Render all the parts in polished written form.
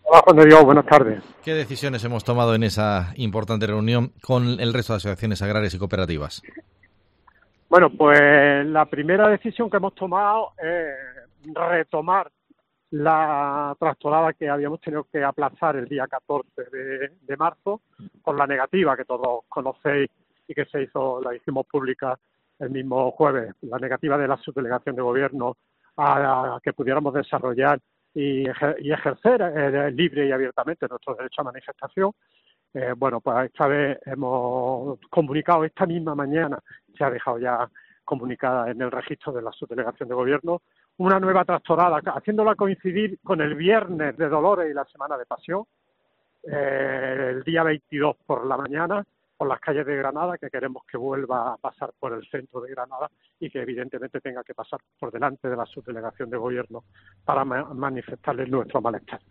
Hola, Juan de Dios, buenas tardes. ¿Qué decisiones hemos tomado en esa importante reunión con el resto de asociaciones agrarias y cooperativas? Bueno, pues la primera decisión que hemos tomado es retomar la tractorada que habíamos tenido que aplazar el día 14 de marzo, por la negativa que todos conocéis y que la hicimos pública el mismo jueves, la negativa de la subdelegación de gobierno a que pudiéramos desarrollar y ejercer libre y abiertamente nuestro derecho a manifestación. Bueno, pues esta vez hemos comunicado, esta misma mañana se ha dejado ya comunicada en el registro de la subdelegación de gobierno, una nueva tractorada, haciéndola coincidir con el viernes de Dolores y la Semana de Pasión, el día 22 por la mañana, por las calles de Granada, que queremos que vuelva a pasar por el centro de Granada y que evidentemente tenga que pasar por delante de la subdelegación de gobierno para manifestarles nuestro malestar.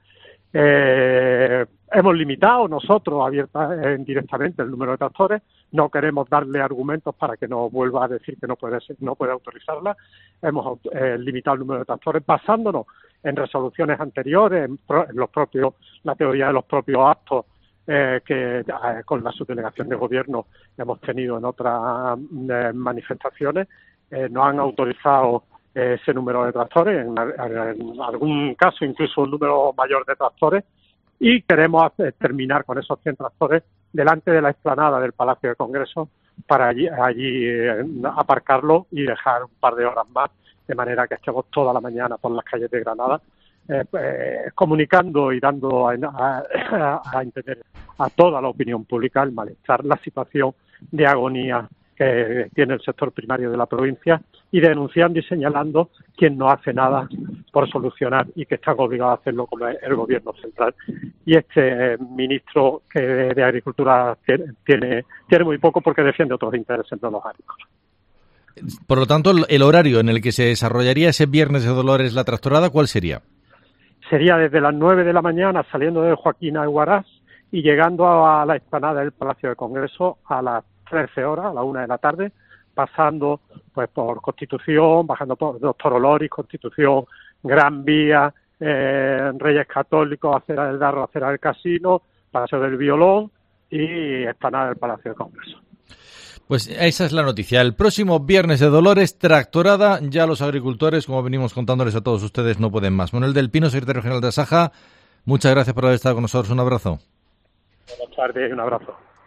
Hemos limitado nosotros directamente el número de tractores, no queremos darle argumentos para que nos vuelva a decir que no puede autorizarla. Hemos limitado el número de tractores basándonos en resoluciones anteriores, en la teoría de los propios actos que con la subdelegación de gobierno hemos tenido en otras manifestaciones. Nos han autorizado ese número de tractores, en algún caso incluso un número mayor de tractores, y queremos terminar con esos 100 tractores delante de la explanada del Palacio de Congreso para allí aparcarlo y dejar un par de horas más, de manera que estemos toda la mañana por las calles de Granada comunicando y dando a entender a toda la opinión pública el malestar, la situación de agonía que tiene el sector primario de la provincia, y denunciando y señalando quien no hace nada por solucionar y que están obligados a hacerlo, como es el gobierno central. Y este ministro de Agricultura tiene muy poco, porque defiende otros intereses, no los agrícolas. Por lo tanto, el horario en el que se desarrollaría ese viernes de Dolores la tractorada, ¿cuál sería? Sería desde las 9 de la mañana, saliendo de Joaquín Alhuaraz y llegando a la explanada del Palacio de Congreso a las 13 horas, a la 1 de la tarde, pasando pues por Constitución, bajando por Doctor Oloris, Constitución, Gran Vía, Reyes Católicos, Acera del Darro, Acera del Casino, Paseo del Violón y explanada del Palacio de Congreso. Pues esa es la noticia. El próximo viernes de Dolores, tractorada. Ya los agricultores, como venimos contándoles a todos ustedes, no pueden más. Manuel del Pino, secretario general de Asaja, muchas gracias por haber estado con nosotros. Un abrazo. Buenas tardes y un abrazo.